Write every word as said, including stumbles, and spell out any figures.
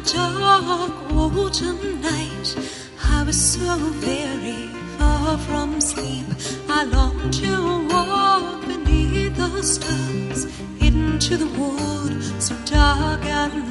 dark autumn night, I was so very far from sleep. I longed to walk beneath the stars, into the wood so dark and